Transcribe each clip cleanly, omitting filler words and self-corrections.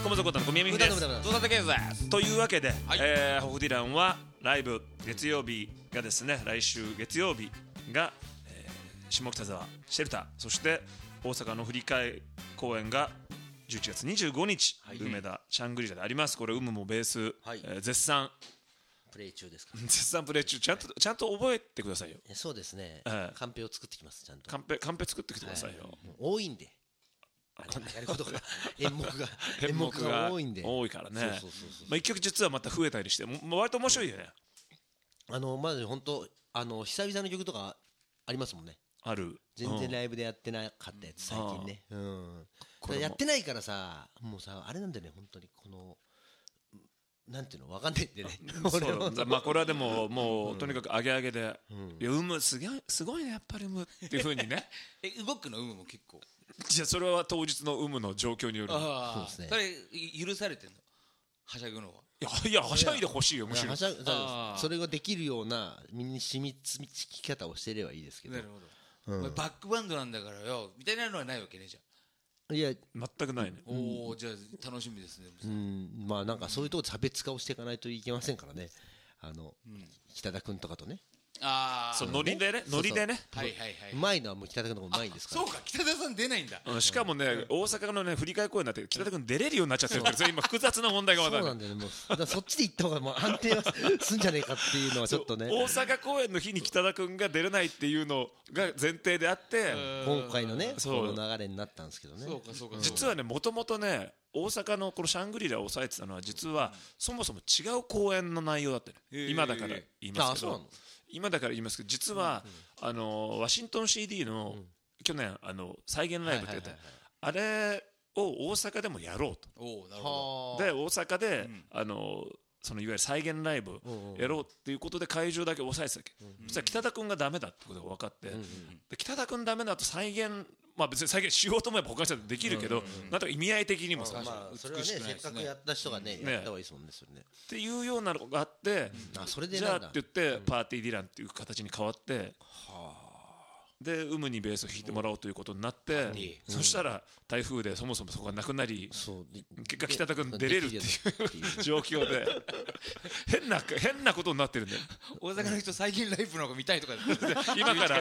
コモゾコタの小宮美です。 戸田健です。 というわけで、 はいホフディランはライブ月曜日がですね、来週月曜日が、下北沢シェルター、そして大阪の振り替え公演が11月25日、 はい、 梅田シャングリラであります。これもベース、 はい、 絶賛プレイ中ですか。 絶賛プレイ中。ちゃんと覚えてくださいよ。 そうですね、カンペを作ってきます。ちゃんとカンペ作ってきてくださいよ。 多いんでやることが演目が多いんで、 多いからね。一曲実はまた増えたりして、割と面白いよね。 まず本当久々の曲とかありますもんね。 ある。 全然ライブでやってなかったやつ最近ね。やってないからさ、もうさあれなんだよね、本当にこのなんていうの分かんないんでね。 まあこれはでももうとにかく上げ上げで、いやすごいねやっぱりっていう風にね。 動くのも結構。 じゃそれは当日のの状況による。 そうですね。それ許されてんの？はしゃぐのは。 いやはしゃいでほしいよむしろ。 それができるような身に染みつき方をしてればいいですけど。 なるほど。バックバンドなんだからよみたいなのはないわけねじゃ。 いや全くないね。 おお、じゃあ楽しみですね。 まあなんかそういうところで差別化をしていかないといけませんからね。北田君とかとね。 そうノリでね。 はいはいはい。 うまいのはもう北田君の方がうまいですから。 そうか、北田さん出ないんだ。 しかもね、大阪のね振り替え公演になって北田君出れるようになっちゃってるから、今複雑な問題がまだ。 そうなんだよね。もうそっちで行った方がもう安定はすんじゃねえかっていうのはちょっとね。 大阪公演の日に北田君が出れないっていうのが前提であって、 今回のねこの流れになったんですけどね。 そうか。 実はねもともとね大阪のこのシャングリラを抑えてたのは実はそもそも違う公演の内容だったね。今だから言いますけど。今だから言いますけど、実はワシントン CD の去年再現ライブってやったあれを大阪でもやろうと。で大阪でそのいわゆる再現ライブやろうっていうことで会場だけ抑えてたわけ。そしたら北田君がダメだってことが分かって、で北田君ダメだと再現、まあ別に再現しようと思えば他の人できるけど、なんとか意味合い的にもさ、 それはねせっかくやった人がねやった方がいいですもんね、それね。 っていうようなのがあって、じゃあって言ってパーティーディランっていう形に変わって、でにベースを弾いてもらおうということになって、そしたら台風でそもそもそこがなくなり、結果北田君出れるっていう状況で変なことになってるんだよ。 大阪の人再現ライブの方が見たいとか今から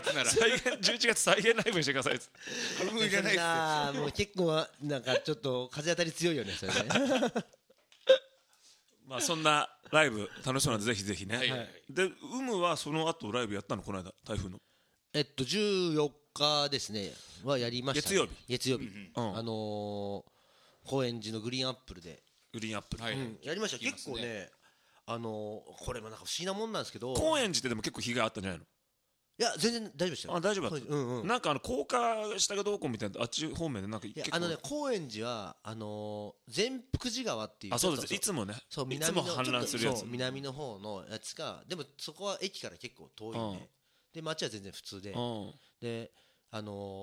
11月再現ライブにしてください。 もういらないっす。 もう結構なんかちょっと風当たり強いよねそれね。 まあそんなライブ楽しそうなんでぜひぜひね。ではその後ライブやったのこの間台風の。 14日ですねはやりました。月曜日高円寺のグリーンアップルでやりました。結構ねこれもなんか不思議なもんなんですけど、 高円寺ってでも結構日があったんじゃないの？ いや全然大丈夫でしたよ。 大丈夫だった。なんか高架下がどうこうみたいなあっち方面でなんか結構高円寺は善福寺川っていう、 そうです、いつもねいつも氾濫するやつ、 南の方のやつが、でもそこは駅から結構遠いんで街は全然普通で、でやっぱ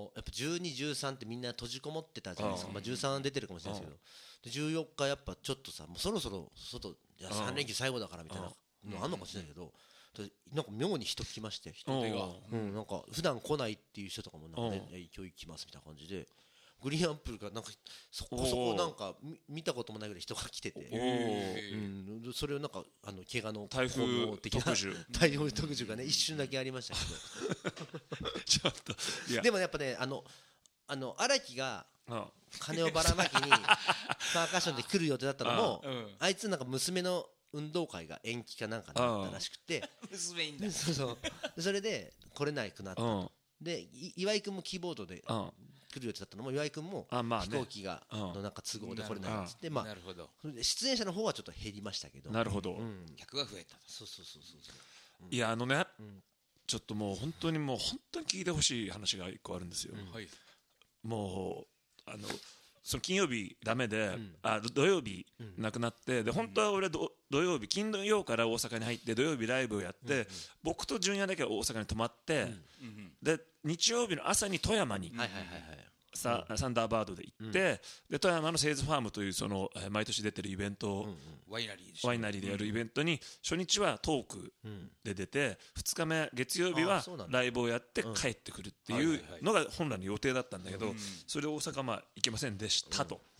12、13ってみんな閉じこもってたじゃないですか。13出てるかもしれないですけど、14日やっぱちょっとさもうそろそろ外3連休最後だからみたいなのあんのかもしれないけど、なんか妙に人来まして、なんか普段来ないっていう人とかもなんかね今日行きますみたいな感じで、グリーンアップルがなんかそこそこなんか見たこともないぐらい人が来てて、それをなんか怪我の台風特需がね一瞬だけありましたけどちょっとでもやっぱね荒木が金をばらまきにパーカッションで来る予定だったのも、あいつなんか娘の運動会が延期かなんかになったらしくて、 娘いいんだ。 それで来れなくなった。で岩井君もキーボードで来る予定だったのも岩井君も飛行機がのなんか都合で来れないっつって、まあ出演者の方はちょっと減りましたけど、 なるほど、 客が増えた。 そういやちょっともう本当に聞いてほしい話が一個あるんですよ。もうその金曜日ダメで、土曜日なくなって、で本当は俺土曜日金曜から大阪に入って土曜日ライブをやって、僕と純也だけは大阪に泊まって、で日曜日の朝に富山にサンダーバードで行って、で富山のセイズファームというその毎年出てるイベント、 ワイナリーでやるイベントに初日はトークで出て、2日目月曜日はライブをやって帰ってくるっていうのが本来の予定だったんだけど、それで大阪行けませんでしたと。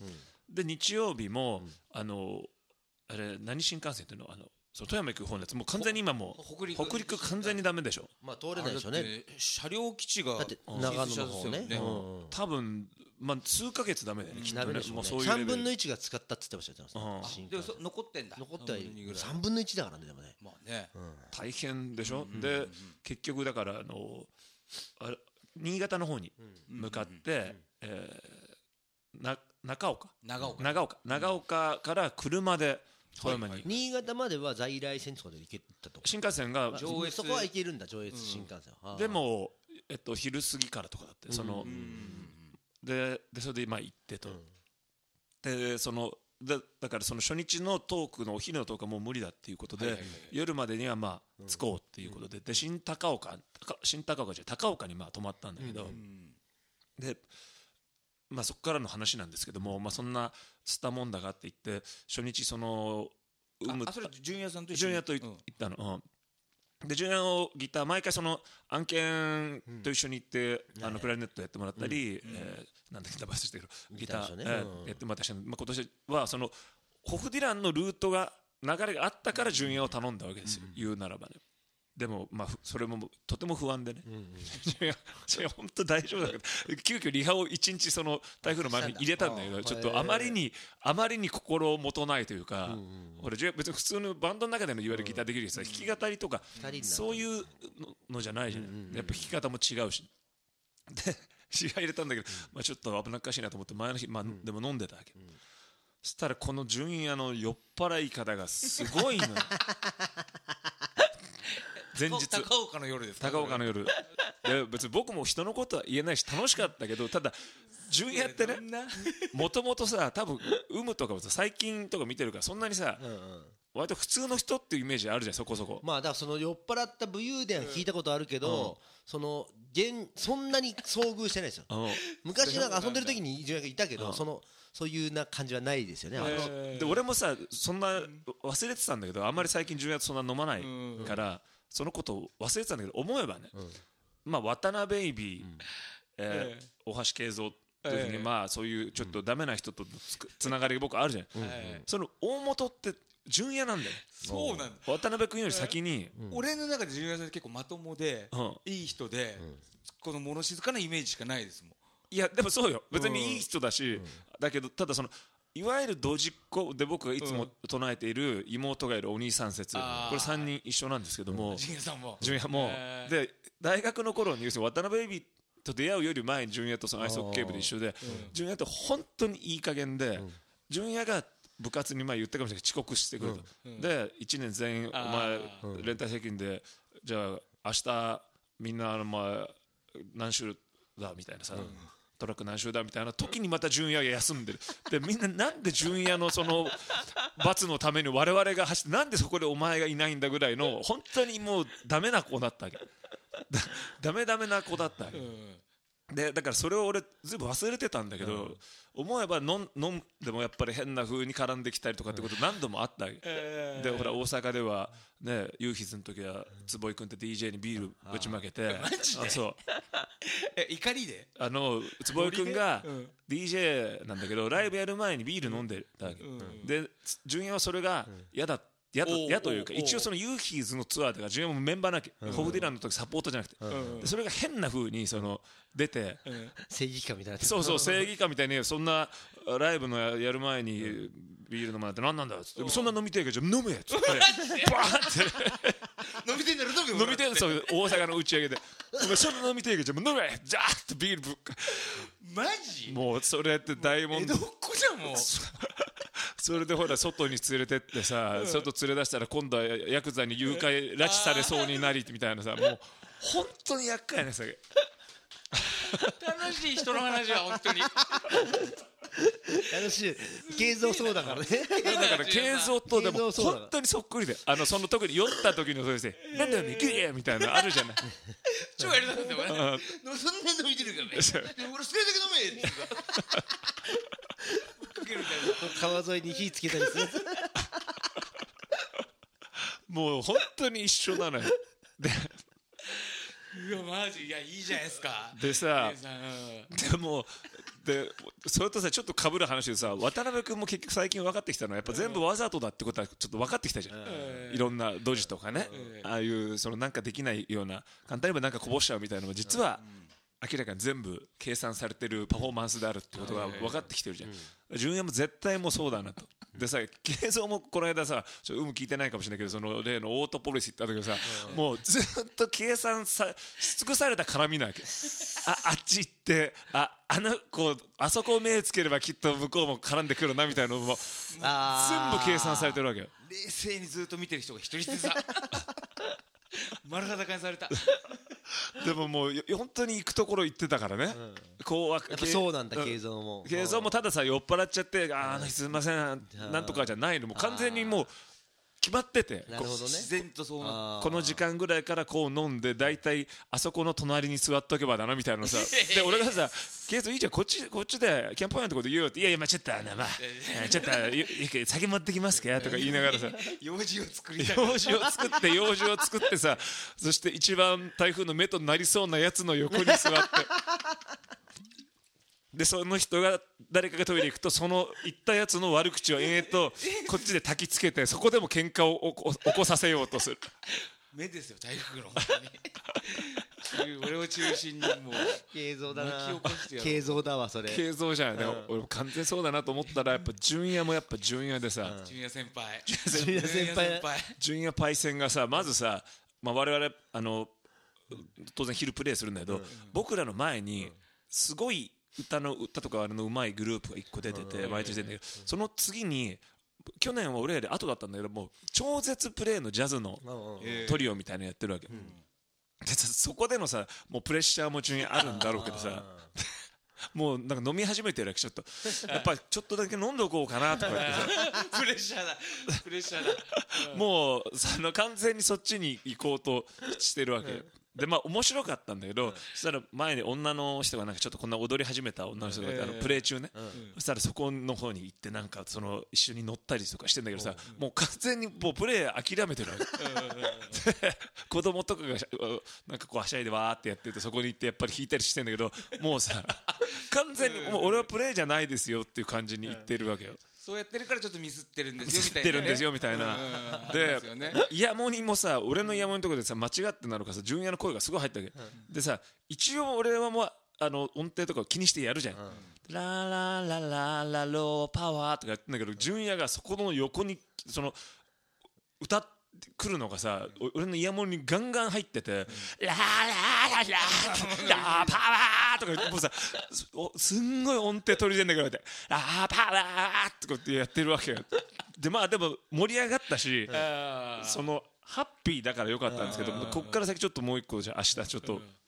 で日曜日も、あれ何新幹線っていうのそう富山行く方のやつもう完全に今もう北陸完全にダメでしょ。 まあ通れないでしょうね。 車両基地がだって長野の方ね。 多分まあ数ヶ月ダメだよねきっとね。もうそういう 3分の1が使ったって言ってましたよ。 でも残ってんだ。 残ってはいる。3分の1だからねでもね。 まあね。 大変でしょ。で結局だから新潟の方に向かって長岡から車で富山に。 新潟までは在来線とかで行けたと。 新幹線がそこは行けるんだ上越新幹線。 でも昼過ぎからとかだってでそれでまあ行ってと。でだからその初日のトークのお昼のトークはもう無理だっていうことで夜までにはまあ着こうっていうことで新高岡じゃ高岡にまあ泊まったんだけど、でまあそこからの話なんですけども、まあそんなスタもんだがって言って初日それ純也さんと純也と行ったの。で純也のギター毎回その案件と一緒に行ってクラリネットやってもらったり、なんだっけダバスしてるギターやってもらったりして、まあ今年はそのホフディランのルートが流れがあったから純也を頼んだわけですよ、言うならばね。でもまあそれもとても不安でね、いや本当大丈夫だけど急遽リハを1日その台風の前に入れたんだけど、ちょっとあまりに心もとないというか、俺別に普通のバンドの中でのいわゆるギターできるさ、弾き語りとかそういうのじゃないじゃない、やっぱ弾き方も違うしでリハ入れたんだけど、まあちょっと危なっかしいなと思って前の日、まあでも飲んでたわけ。そしたらこの純也の酔っ払い方がすごいの。前日高岡の夜ですか。 高岡の夜で別に僕も人のことは言えないし楽しかったけど、ただ純也ってねもともとさ多分有無とかもさ最近とか見てるからそんなにさ割と普通の人っていうイメージあるじゃんそこそこ。 まあだからその酔っ払った武勇伝は聞いたことあるけど、そんなに遭遇してないですよ。昔なんか遊んでる時に純也がいたけど、そういうな感じはないですよね。 で俺もさそんな忘れてたんだけど、あんまり最近純也とそんな飲まないからそのことを忘れてたんだけど、思えばね、まあ渡辺ベイビー、大橋慶三というふうにまあそういうちょっとダメな人とつながりが僕あるじゃん。その大元って純也なんだよ。 そうなんだ。 渡辺君より先に俺の中で純也さんって結構まともでいい人で、この物静かなイメージしかないですもん。 いやでもそうよ、別にいい人だし、だけどただそのいわゆるドジっ子で僕がいつも唱えている妹がいるお兄さん説、これ3人一緒なんですけども、 純也さんも純也もで大学の頃に要するに渡辺ベイビーと出会うより前に純也とそのアイスホッケー部で一緒で、純也と本当にいい加減で、純也が部活にまあ言ったかもしれない遅刻してくると、で1年全員お前連帯責任でじゃあ明日みんなまあ何週だみたいなさ、トラック何周だみたいな時にまた純也が休んでる。でみんななんで純也のその罰のために我々が走ってなんでそこでお前がいないんだぐらいの本当にもうダメな子だったわけ。ダメな子だったわけ。でだからそれを俺ずいぶん忘れてたんだけど、思えば飲んでもやっぱり変な風に絡んできたりとかってこと何度もあったわけ。でほら大阪ではねユーヒズの時は坪井君って DJ にビールぶちまけて、 マジでそう怒りで坪井君が DJ なんだけどライブやる前にビール飲んでたわけ。で純也はそれが嫌というか、一応そのユーヒーズのツアーとか純也もメンバーなきゃ、ホフディランの時サポートじゃなくて、それが変な風にその出て、 正義感みたいな。 そう正義感みたいにそんなライブのやる前にビール飲まないって何なんだっつって、そんな飲みてえからじゃあ飲めっつってバーって飲みてえなら飲みてえな、そう大阪の打ち上げでお前そんな飲みてえからじゃあ飲めジャーッとビールぶっかマジもうそれって大問題。 江戸っ子じゃんもう。 それでほら外に連れてってさ、外連れ出したら今度はヤクザに誘拐拉致されそうになりみたいなさ、もう本当に厄介なさ。 楽しい人の話は本当に楽しい。慶三そうだからね。 だから慶三とでも本当にそっくりで、その特に酔った時のそうですね、なんだよねギリみたいなあるじゃない。 超やりたかったよね。そんな飲みてるからね。俺好きなだけ飲めって川沿いに火つけたりする。 もう本当に一緒なのよ。でうわマジいやいいじゃないですか。 でさでもでそれとさちょっと被る話でさ渡辺君も結局最近分かってきたのはやっぱ全部わざとだってことはちょっと分かってきたじゃん、いろんなドジとかね、ああいうそのなんかできないような簡単に言えばなんかこぼしちゃうみたいなのも実は明らかに全部計算されてるパフォーマンスであるってことが分かってきてるじゃん、純也も絶対もうそうだなと。でさ慶三もこの間さ聞いてないかもしれないけどその例のオートポリス行った時さもうずっと計算し尽くされた絡みなわけあっち行ってあそこを目つければきっと向こうも絡んでくるなみたいなのも全部計算されてるわけよ。 冷静にずっと見てる人が一人してさ丸裸にされたでももう本当に行くところ行ってたからね、こうやっぱそうなんだ慶三もたださ酔っ払っちゃってすいませんなんとかじゃないのもう完全にもう決まってて、 なるほどね、 自然とそうなこの時間ぐらいからこう飲んで大体あそこの隣に座っとけばだなみたいなのさで俺がさ「ケイトいいじゃんこっちでキャンプファイヤーのとこで言うよ」って「いやいやまあちょっとちょっと酒持ってきますか?」とか言いながらさ用事を作りたい用事を作ってさそして一番台風の目となりそうなやつの横に座ってでその人が誰かがトイレ行くとその行ったやつの悪口をとこっちで焚きつけてそこでも喧嘩を起こさせようとする目ですよ台風の本当に俺を中心にもう慶三だな巻き起こしてやる慶三だわそれ慶三じゃないね、俺も完全にそうだなと思ったらやっぱ純也もやっぱ純也でさ、 純也先輩純也パイセンがさまずさ、我々当然昼プレイするんだけど、僕らの前にすごい歌とかのうまいグループが1個出てて毎年出てんだけど、その次に去年は俺らで後だったんだけどもう超絶プレイのジャズのトリオみたいなのやってるわけ、でそこでのさもうプレッシャーも中にあるんだろうけどさもうなんか飲み始めてるわけちょっとやっぱりちょっとだけ飲んでおこうかなとか言ってさプレッシャーだもう完全にそっちに行こうとしてるわけ、で面白かったんだけど、そしたら前に女の人がなんかちょっとこんな踊り始めた女の人がいて、プレイ中ね、そしたらそこの方に行ってなんか一緒に乗ったりとかしてんだけどさ、もう完全にもうプレイ諦めてるわけ子供とかがなんかこうはしゃいでわーってやっててそこに行ってやっぱり弾いたりしてんだけどもうさ完全にもう俺はプレイじゃないですよっていう感じに言ってるわけよ。 そうやってるからちょっとミスってるんですよみたいな、 ミスってるんですよみたいな、でイヤモニもさ俺のイヤモニのところでさ間違ってなのかさ純也の声がすごい入ったわけ、でさ一応俺はもう音程とか気にしてやるじゃん、ラララララローパワーとかやってんだけど純也がそこの横に歌ってくるのがさ俺のイヤモニにガンガン入っててラララララパワーとか言ってもうさすんごい音程取り出んだけどラパワーとかってやってるわけよ。ででも盛り上がったしハッピーだからよかったんですけどこっから先ちょっともう一個じゃあ明日ちょっと